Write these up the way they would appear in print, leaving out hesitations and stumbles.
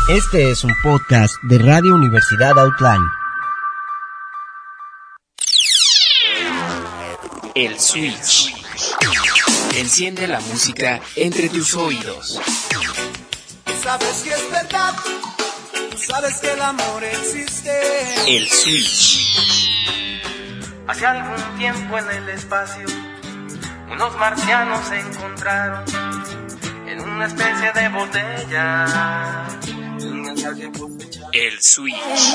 Este es un podcast de Radio Universidad Outline. El Switch. Enciende la música entre tus oídos. Sabes que es verdad, sabes que el amor existe. El Switch. Hace algún tiempo en el espacio, unos marcianos se encontraron en una especie de botella. El Switch.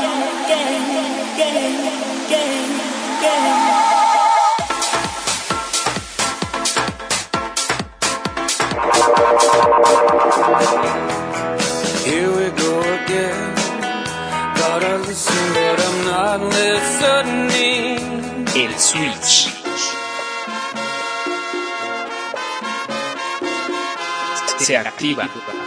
Here we go again. Gotta listen, but I'm not listening. El Switch. Se activa.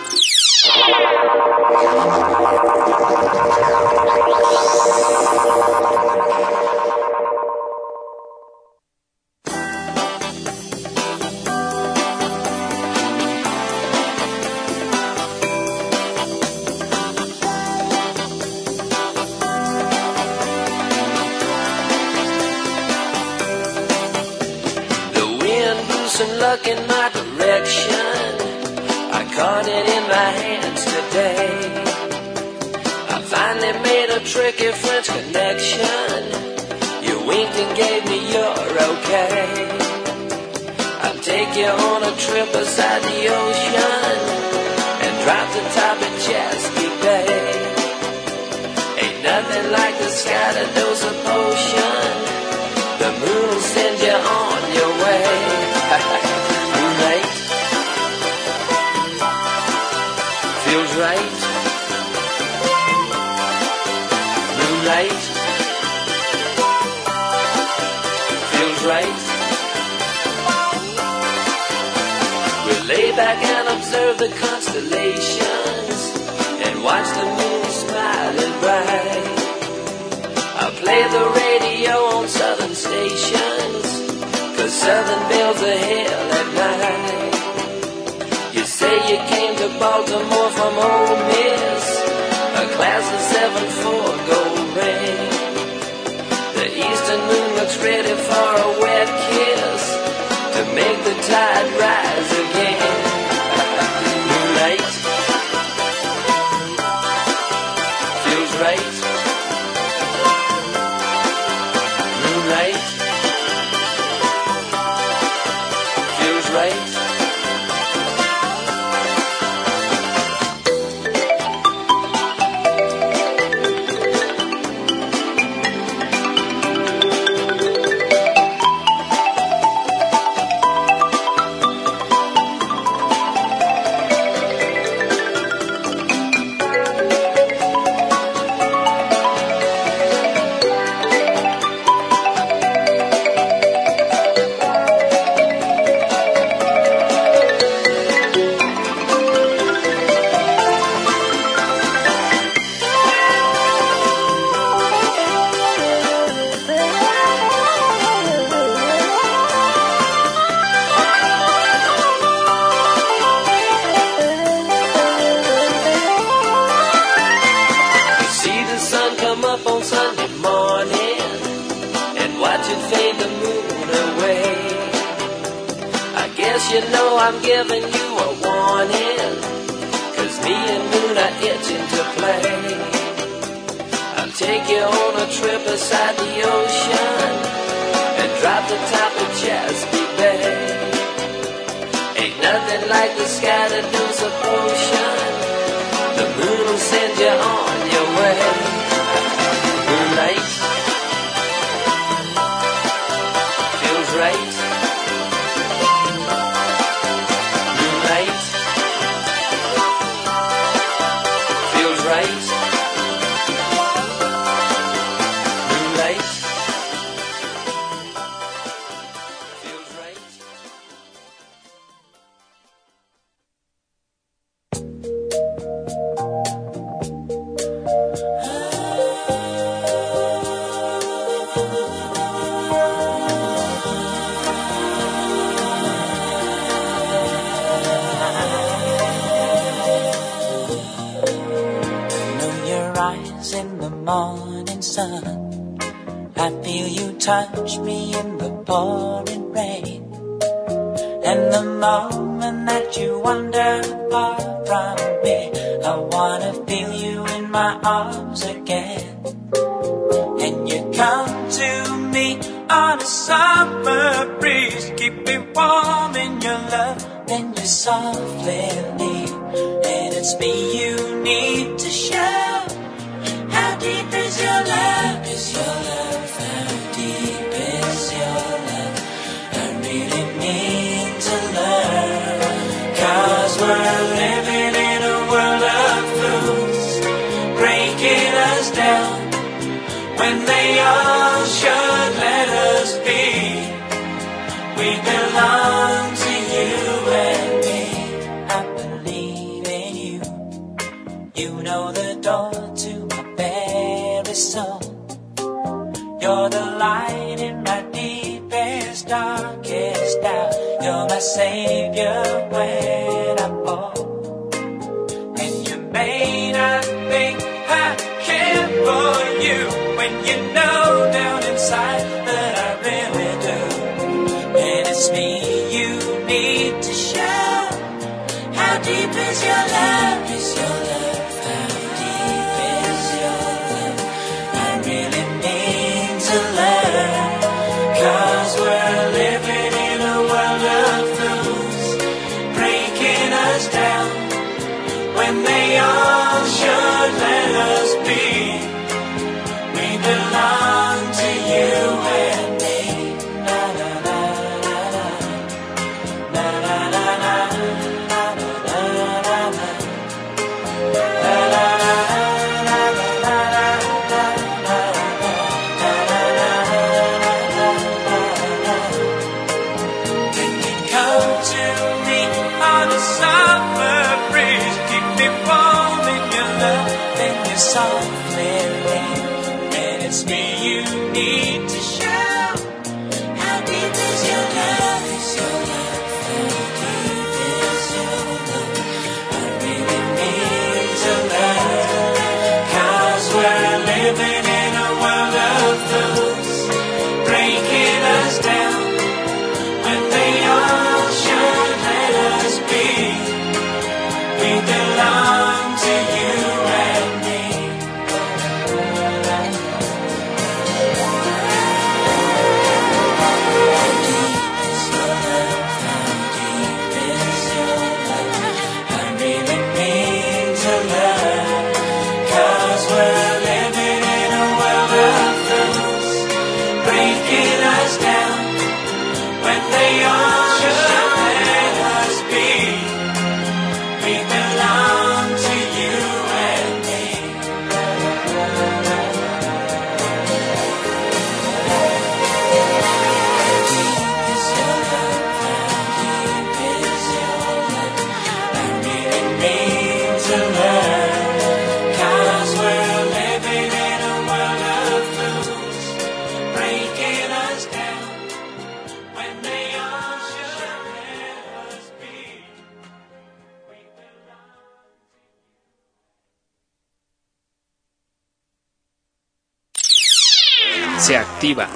And luck in my direction, I caught it in my hands today. I finally made a tricky French connection. You winked and gave me your okay. I'll take you on a trip beside the ocean and drop the top of Chesapeake Bay. Ain't nothing like the sky to dose a potion. The moon will send you on your way. Moonlight feels right. Moonlight feels right. We'll lay back and observe the constellations and watch the moon smiling bright. I'll play the radio on southern stations, 'cause southern bells are hell at night. You say you came to Baltimore from Ole Miss, a class of 7-4 gold ring. The eastern moon looks ready for a wet kiss to make the tide rise again. Moonlight feels right. Moonlight right. I'm giving you a warning, 'cause me and Moon are itching to play. I'll take you on a trip beside the ocean and drop the top of Chesapeake Bay. Ain't nothing like the sky to do a potion. The moon will send you on your way. Moonlight feels right. morning sun. I feel you touch me in the pouring rain. And the moment that you wander far from me, I wanna feel you in my arms again. And you come to me on a summer breeze, keep me warm in your love, then you softly leave. And it's me you need to show. How deep is your love? Is your love? How deep is your love? I really need to learn. 'Cause we're living in a world of fools, breaking us down when they all should let us be. We belong to you and me. I believe in you. You know the door to my very soul. You're the light in my deepest, darkest doubt. You're my savior when I fall. And you may not think I care for you, when you know down inside that I really do. And it's me you need to show. How deep is your love? Is your love? How deep is your love? I really need to learn. 'Cause we're living in a world of fools, breaking us down when they all should let us be. We belong to you and me. Na na na na na, na na na na, na na na na na, na na na na na na. When you come to me on a summer breeze, keep me warm in your love, then you softly leave. And it's me you need to show. How deep is your love? Is your love? How deep is your love? I really need to learn. 'Cause we're living in a world of fools, breaking us down when they all should let us be. We belong to you and me. How deep is your love? How deep is your love? I really need to learn. 'Cause we're living in a world of fools, breaking us down when they all should let us be. We belong to you and me. How deep is your love? How deep is your love? I really need to learn. 'Cause we're living in a world of fools, breaking us down when they all should let us be. We belong. Se activa.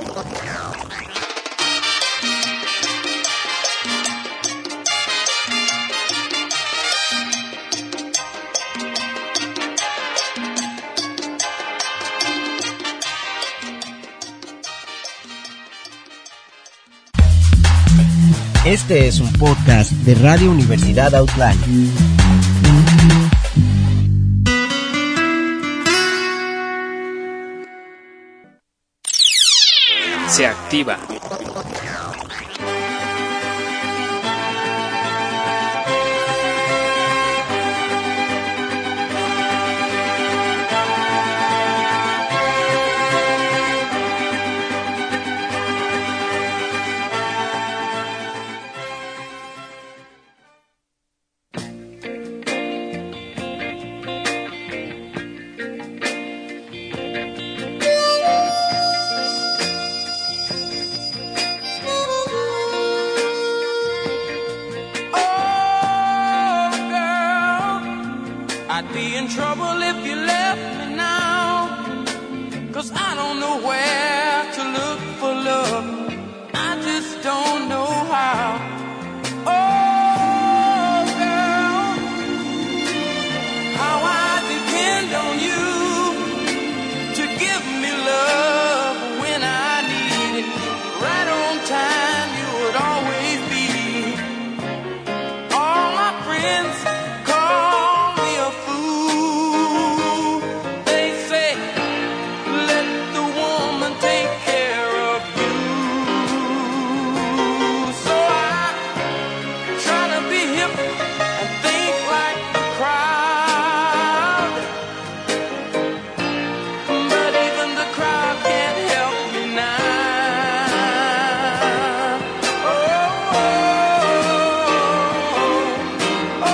Este es un podcast de Radio Universidad Outline. Se activa. I'd be in trouble if you left me now. 'cause I don't know where to look for love. I just don't know how. Oh, girl, how I depend on you to give me love when I need it. Right on time, you would always be. All my friends call me a fool. They say, let the woman take care of you. So I try to be hip and think like the crowd, but even the crowd can't help me now. Oh, oh, oh,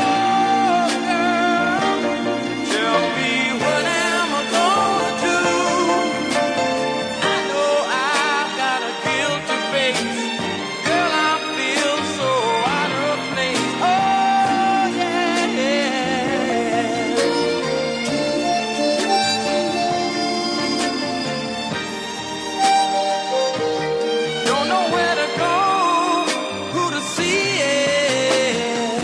girl, tell me what am I gonna do? I know I've got a guilty face. Girl, I feel so out of place. Oh, yeah, yeah. Don't know where to go, who to see it.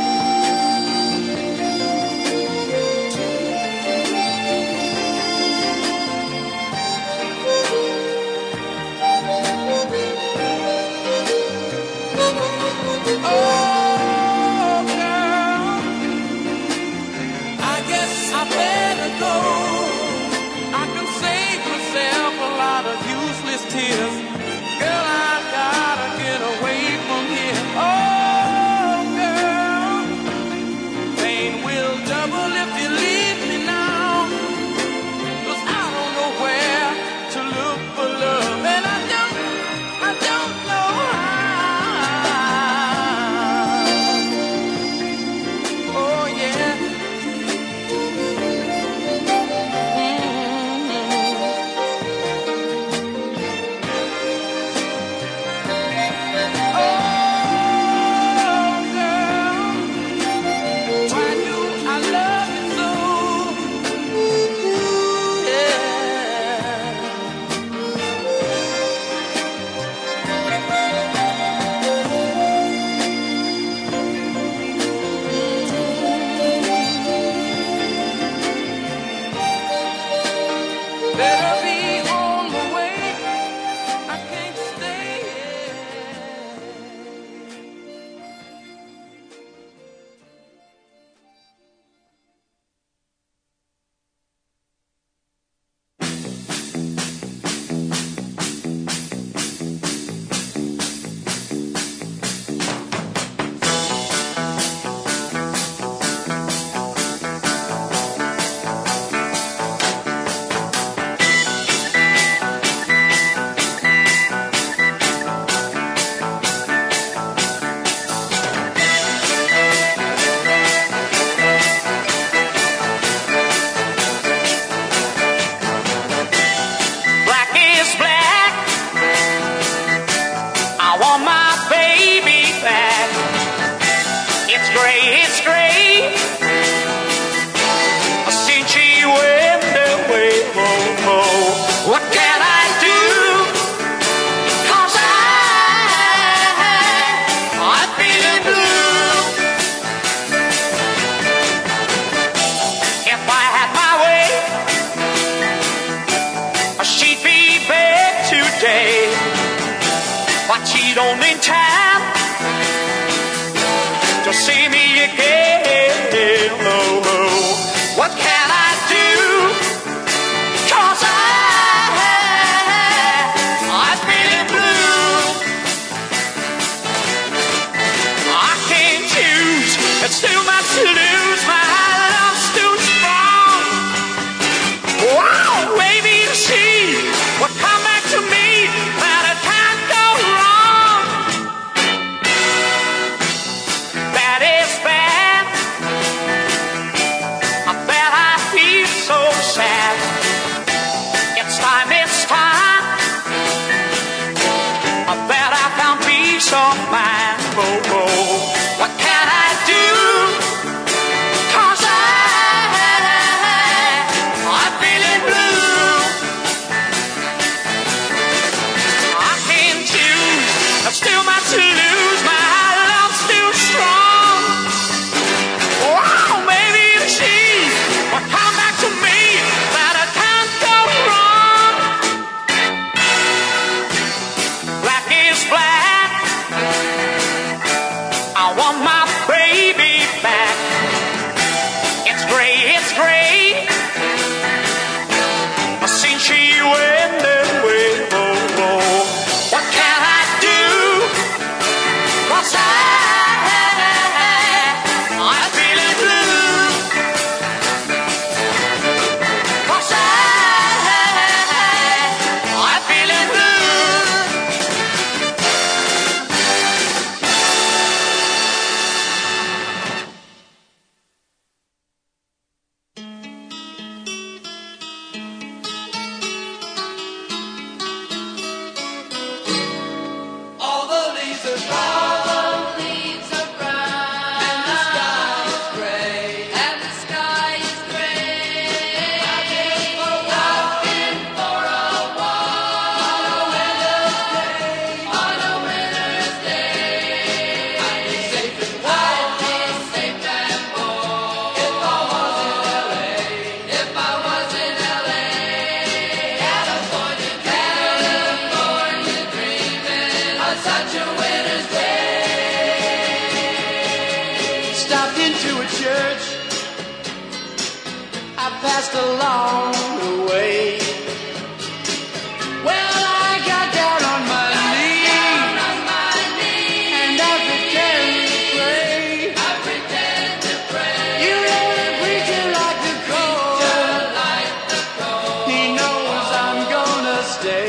Oh, girl, I guess I better go. I can save myself a lot of useless tears. Girl, I gotta get away from here. Oh, girl, pain will double if you leave me now, 'cause I don't know where to look for love, and I don't know how. Oh, yeah. Oh, girl, why do I love you so? Yeah. Better be on my way. I can't stay here. Black is black. I want my baby back. It's gray, it's gray. Since she went away, oh, oh. What can I do? 'Cause I'm feeling blue. If I had my way, she'd be back today, but she don't in time to see me again. Oh, oh. What can I do? 'Cause I'm feeling blue. I can't choose. It's too much to lose. My love's too strong. Wow, baby, you see what come back to me, that it can't go wrong. passed along the way. Well, I got down on my knees, and I pretend to pray. You know the preacher like the cold. He knows I'm gonna stay.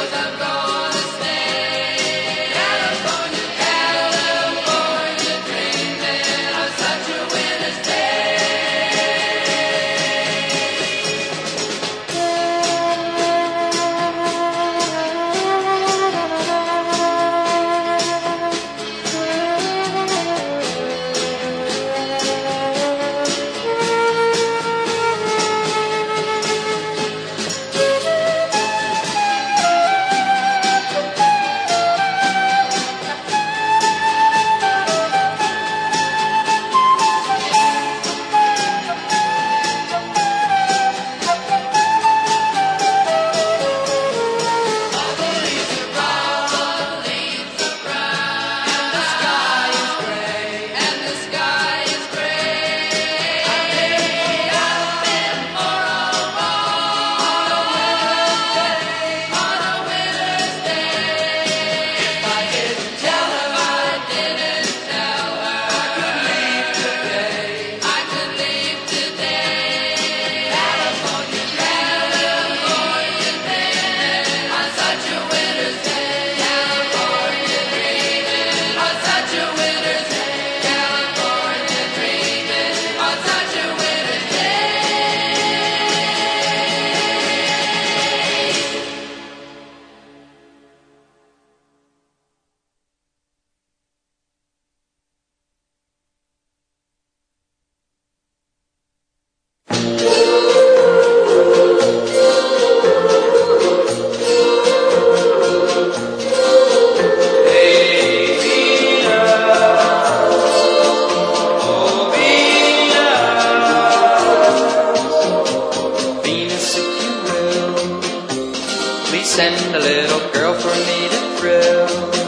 Send a little girl for me to thrill.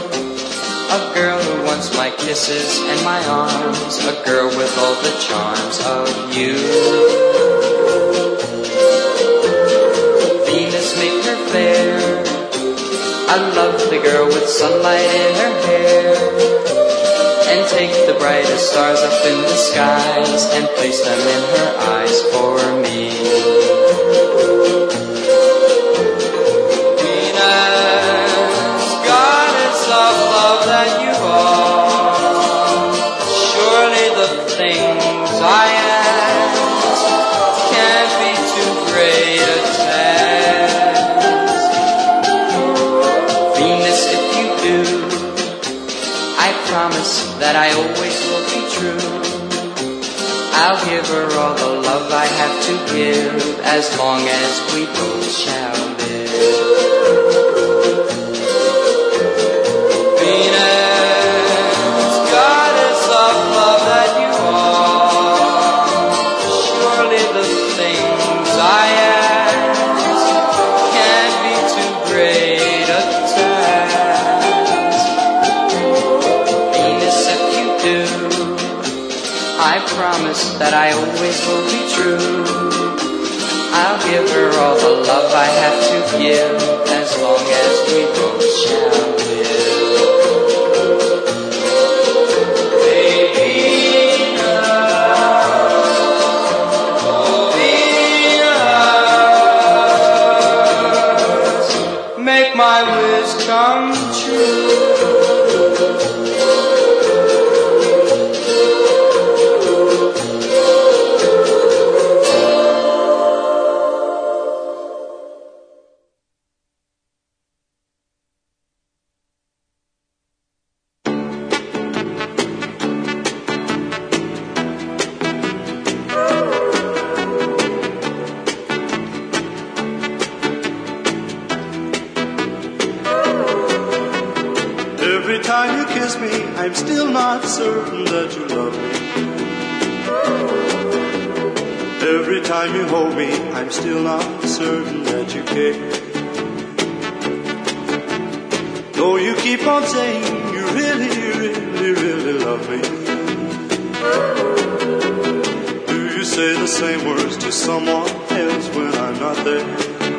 A girl who wants my kisses and my arms. A girl with all the charms of you. Venus, make her fair. I love the girl with sunlight in her hair. And take the brightest stars up in the skies and place them in her eyes for me. That you are. Surely the things I ask can't be too great a task. Venus, if you do, I promise that I always will be true. I'll give her all the love I have to give, as long as we both shall live. That I always will be true. I'll give her all the love I have to give, as long as we both shall live. Baby, Venus, make my wish come true. I'm still not certain that you love me. Every time you hold me, I'm still not certain that you care. Though you keep on saying you really, really, really love me. Do you say the same words to someone else when I'm not there.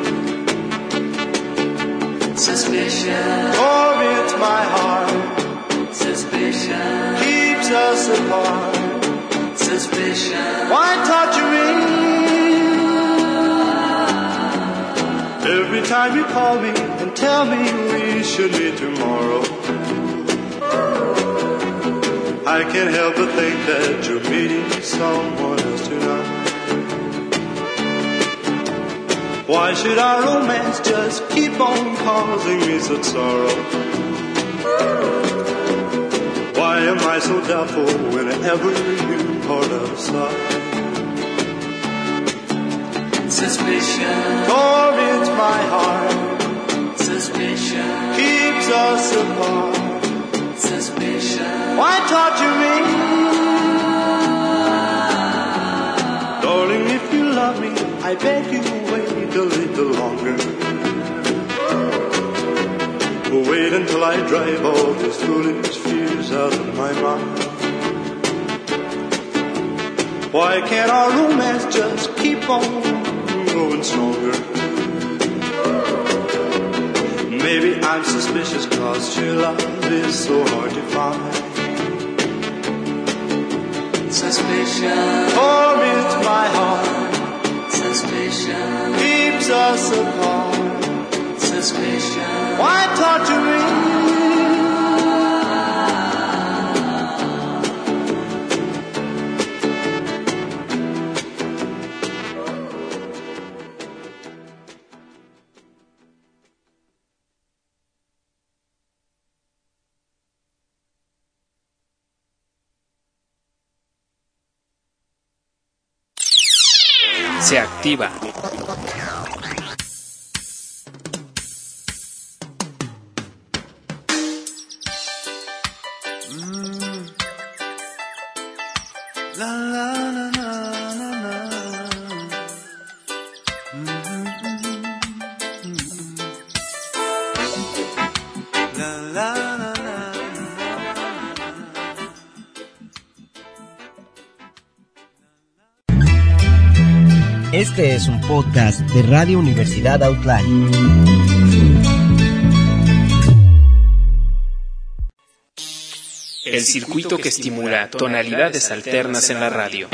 Suspicion torments my heart. Suspicion Keeps us apart. Suspicion Why torture me? Every time you call me and tell me we should meet tomorrow, I can't help but think that you're meeting someone else tonight. Why should our romance just keep on causing me such sorrow? Why am I so doubtful whenever you part aside? Suspicion torments my heart. Suspicion Keeps us apart. Suspicion Why torture me? Darling, if you love me, I beg you wait a little longer. Wait until I drive all these foolish fears out of my mind. Why can't our romance just keep on growing stronger? Maybe I'm suspicious 'cause your love is so hard to find. Suspicion torments my heart. Suspicion Keeps us apart. Suspicion Why torture me? Se activa. Este es un podcast de Radio Universidad Outline. El circuito que estimula tonalidades alternas en la radio.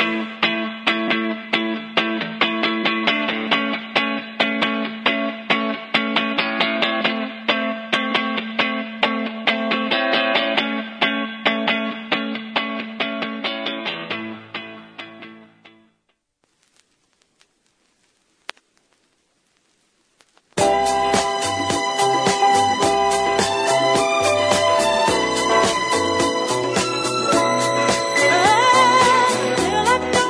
I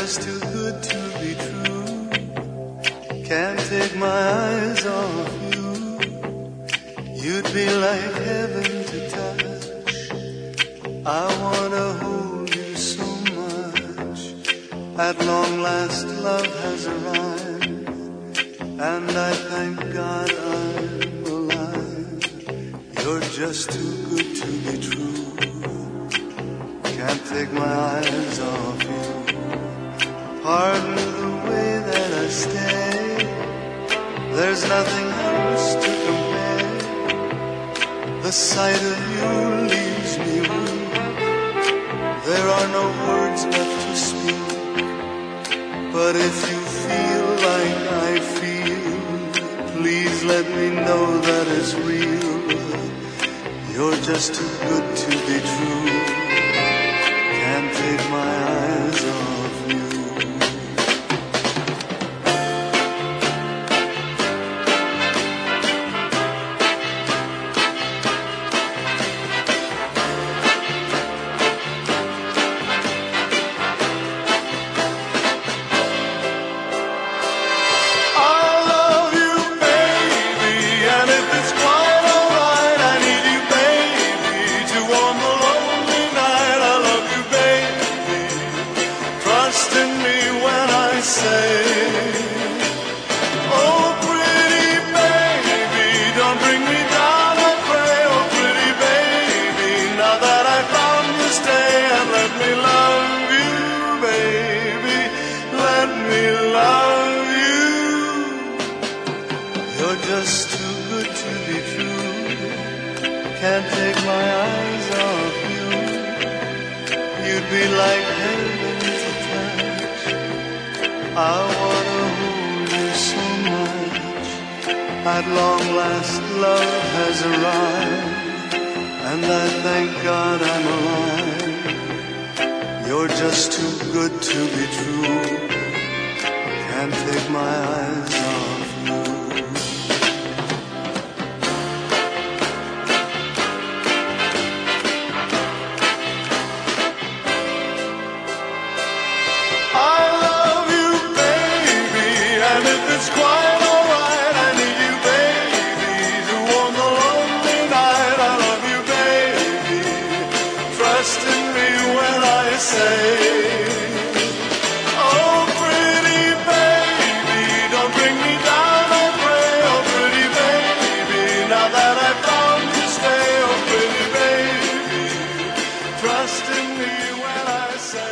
just too good to be true. Can't take my eyes off you. You'd be like heaven to touch. I wanna hold you so much. At long last love has arrived, and I thank God I'm alive. You're just too good to be true. Can't take my eyes off you. Pardon the way that I stay. There's nothing else to compare. The sight of you leaves me weak. There are no words left to speak. But if you feel like I feel, please let me know that it's real. You're just too good to be true. Can't take my eyes off you. Can't take my eyes off you. You'd be like heaven to touch. I wanna hold you so much. At long last love has arrived, and I thank God I'm alive. You're just too good to be true. Can't take my eyes off you. It's quite alright, I need you, baby, to warm the lonely night. I love you, baby, trust in me when I say, oh, pretty baby, don't bring me down, I pray. Oh, pretty baby, now that I found you, stay. Oh, pretty baby, trust in me when I say.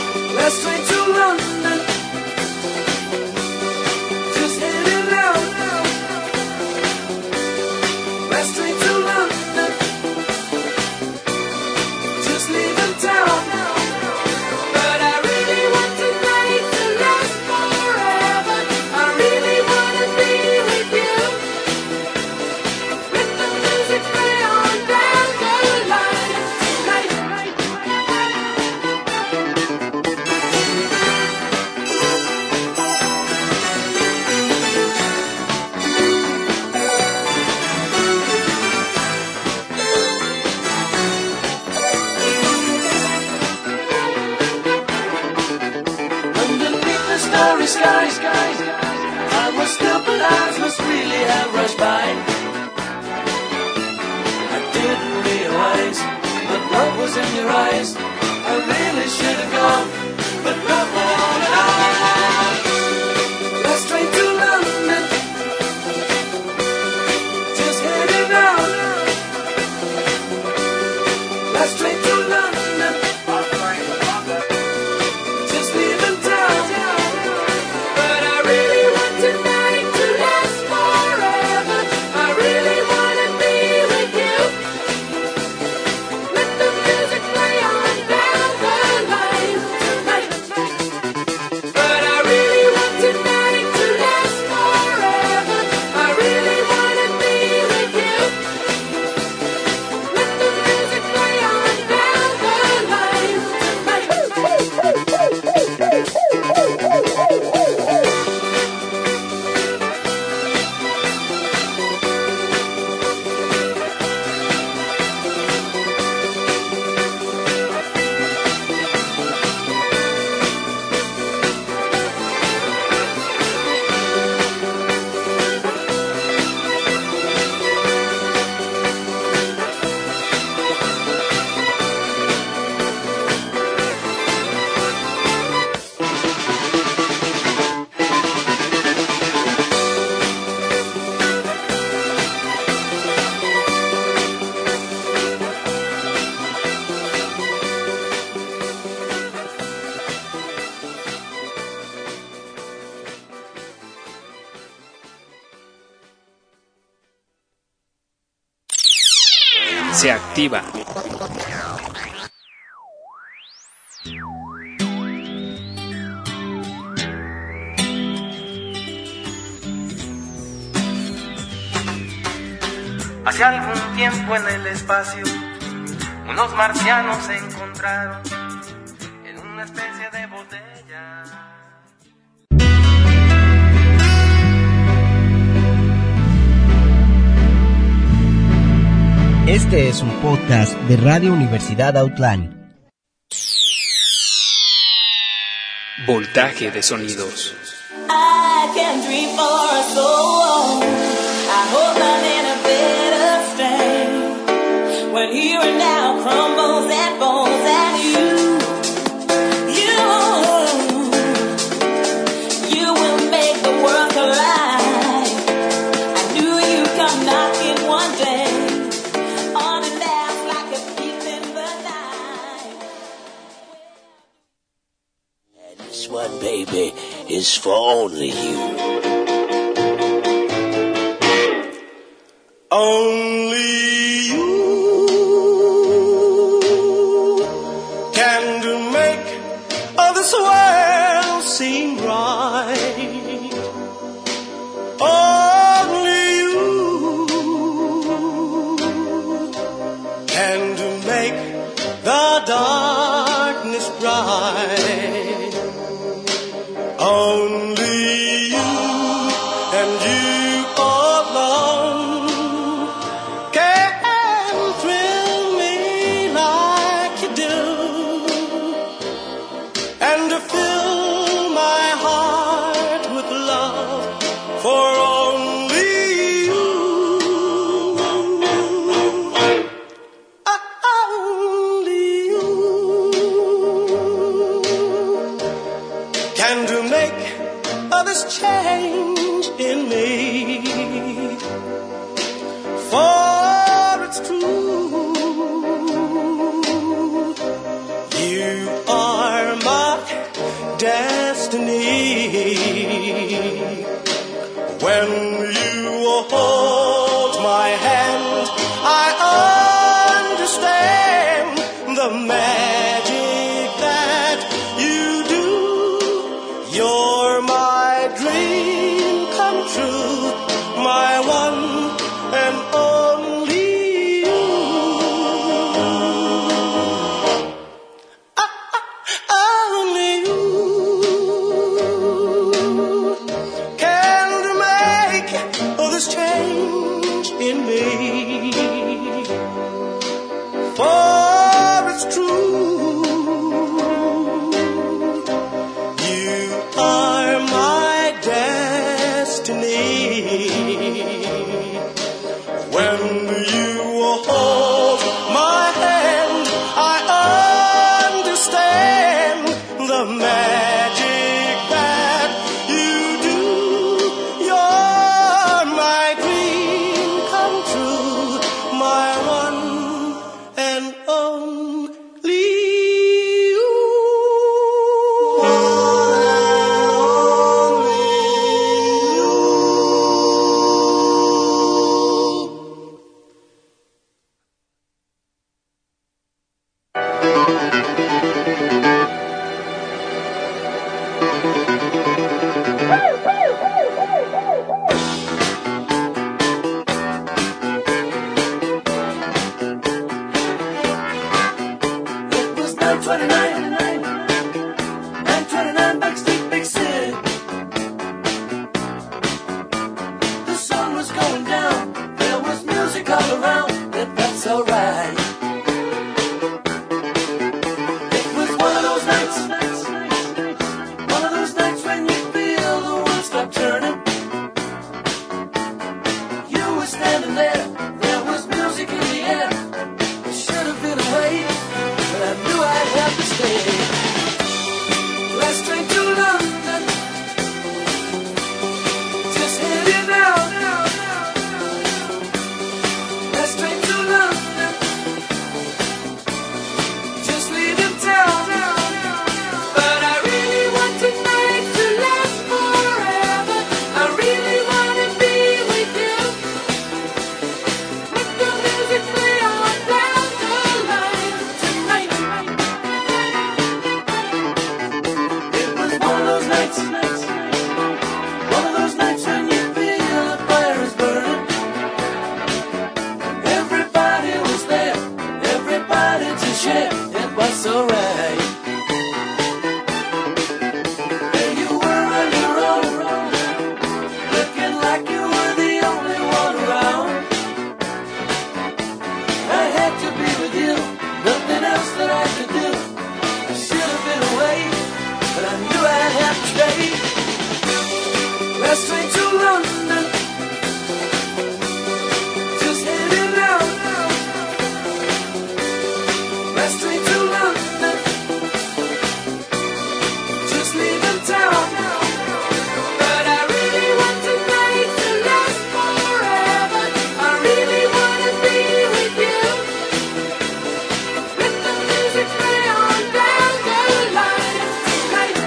Last train to London, just heading out. starry skies. I must still, but eyes must really have rushed by. I didn't realize that love was in your eyes. I really should have gone, but not on and on. Last train to London, just heading out. Last train to London, just leaving town. But I really want tonight to last forever. I really want to be with you. Let the music play on down the line tonight. But I really want tonight to last forever. I really want to be with you. Let the music play on down the line tonight. Se activa. Hace algún tiempo en el espacio, unos marcianos se encontraron en una especie de botella. Este es un podcast de Radio Universidad Outline. Voltaje de sonidos. I can dream for us so. I hope I'm in a better state. When here and now crumbles and falls at you will make the world collide. I knew you'd come knocking one day. This one, baby, is for only you. Only you can do make all this world seem right. Only you can do make the darkness bright. Only you and you alone can thrill me like you do, and to fill my heart with love for only you. Only you can do make this change in me, for it's true, you are my destiny. When you hold my hand, I understand the magic that you do. You're my dream come true, my one and only you. Only you can make this change 29, 929 Backstreet Big City. The sun was going down, there was music all around, and that's alright. It was one of those nights when you feel the world stop turning. You were standing there, there was music in the air. It should have been away, but I knew I'd have to stay. Last train to London, just heading out. Last train to London, just leaving town. But I really want tonight to last forever. I really want to be with you. Let the music play on down the line tonight. It was one of those nights when you feel the fire is burning. Everybody was there, everybody to share. It was alright. There you were on your own, looking like you were the only one around. I had to be with you, nothing else that I could do. I should have been away, but I knew I'd have to stay. Last train to London, just heading out. Last train to London, just leaving town. But I really want tonight to last forever. I really want to be with you. Let the music play on down the line tonight.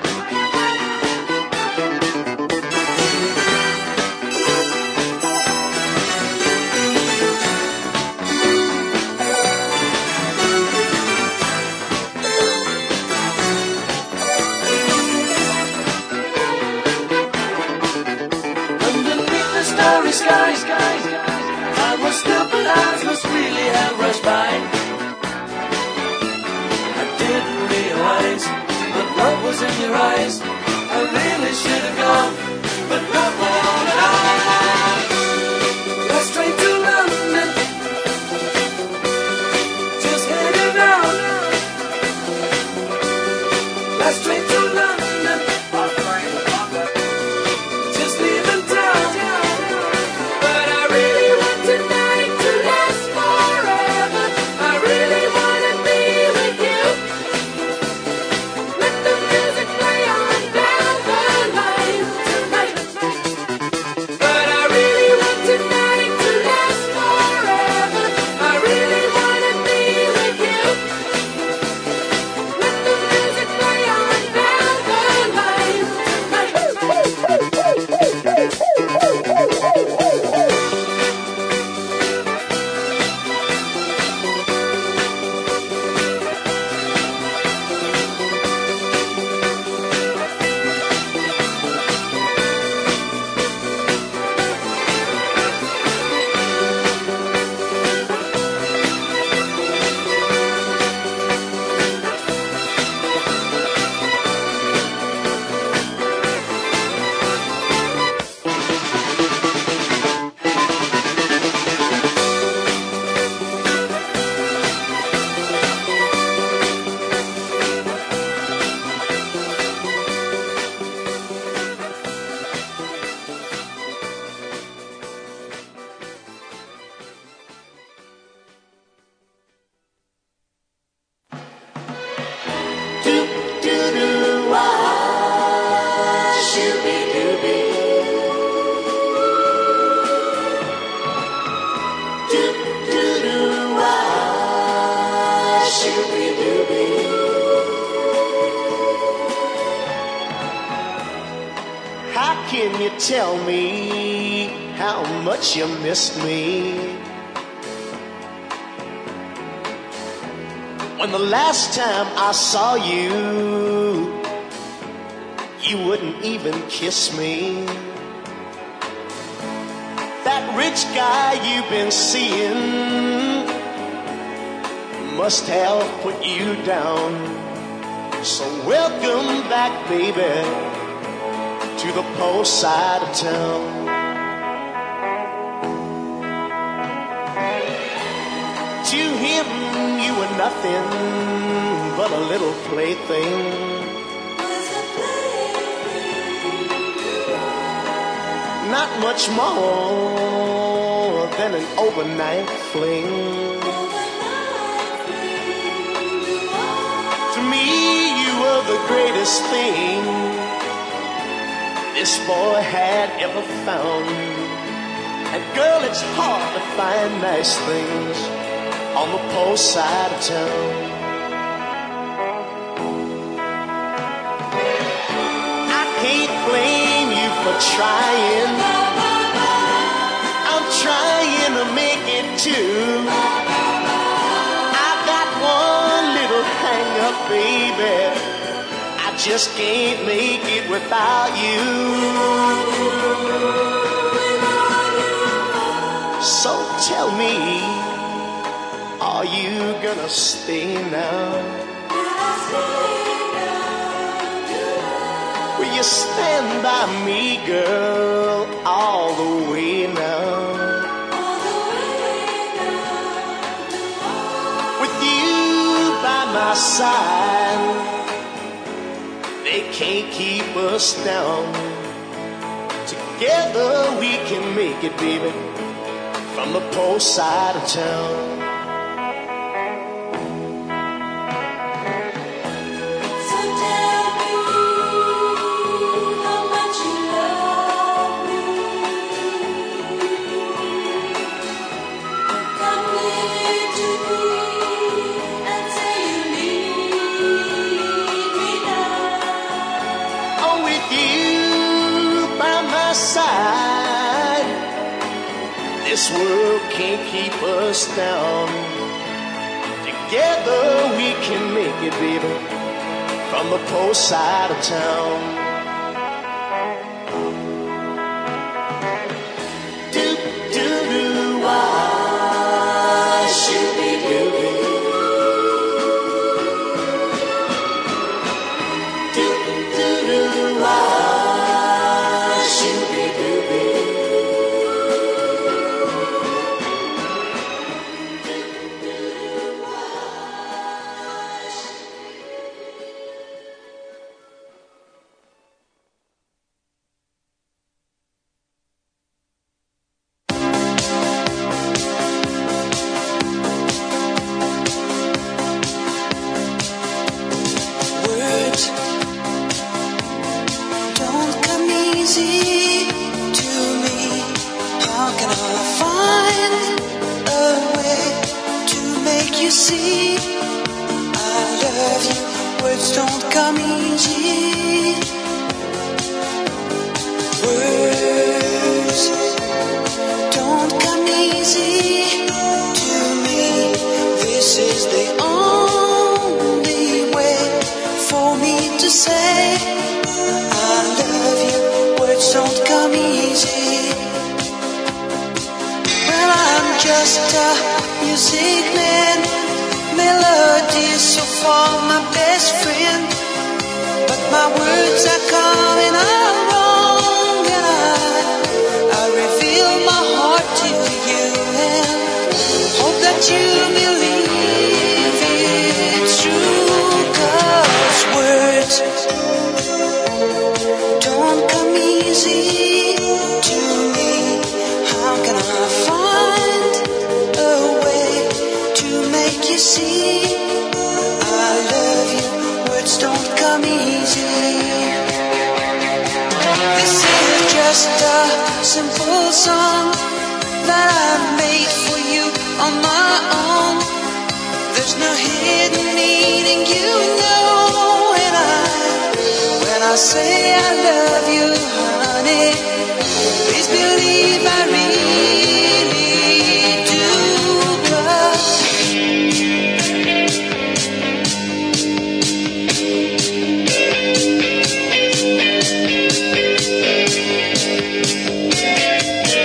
Underneath the starry sky, time was still, but eyes must really have rushed by. I didn't realize what love was in your eyes. I really should have gone, but not for now. Last train to London, just heading out. Last train to London, just leaving town. But I really want tonight to last forever. I really want to be with you. Let the music play on down the line tonight. But I really want tonight to last forever. I really want to be with you. Let the music play on down the line How can you tell me how much you miss me? When the last time I saw you, you wouldn't even kiss me. That rich guy you've been seeing must have put you down. So welcome back, baby, to the post side of town. To him you were nothing but a little plaything. Not much more than an overnight fling. To me, you were the greatest thing this boy had ever found. And girl, it's hard to find nice things on the post side of town. I can't blame you for trying. I'm trying to make it too. I got one little hang up, baby. I just can't make it without you. So tell me, are you gonna stay now? Will you stand by me, girl, all the way now? With you by my side, they can't keep us down. Together we can make it, baby, from the post side of town. This world can't keep us down. Together we can make it, baby, from the post side of town. Do do do, why should we do it? Do do do, why should we do it?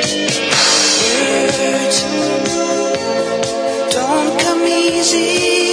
Don't come easy.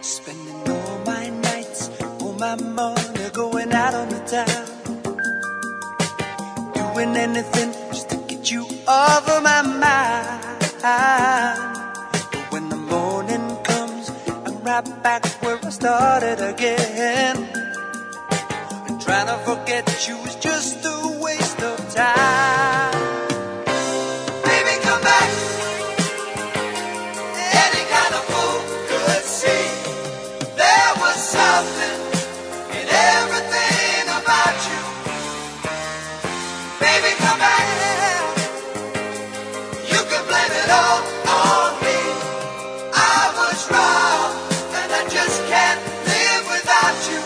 Spending all my nights, all my money going out on the town. Doing anything just to get you off of my mind. But when the morning comes, I'm right back where I started again. And trying to forget you is just a waste of time. Baby, come back. Any kind of fool could see there was something in everything about you. Baby, come back. You can blame it all on me. I was wrong, and I just can't live without you.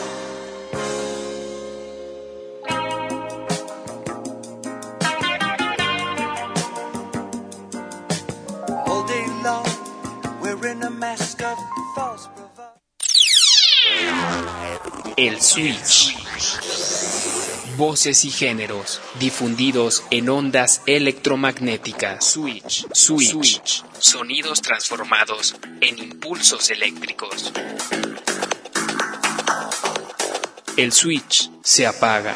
All day long, wearing a mask of false bravado. El Switch. Voces y géneros difundidos en ondas electromagnéticas. Switch. Sonidos transformados en impulsos eléctricos. El switch se apaga.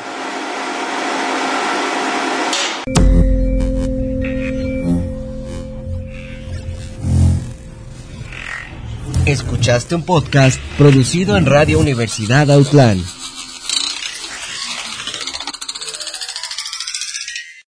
Escuchaste un podcast producido en Radio Universidad Outland.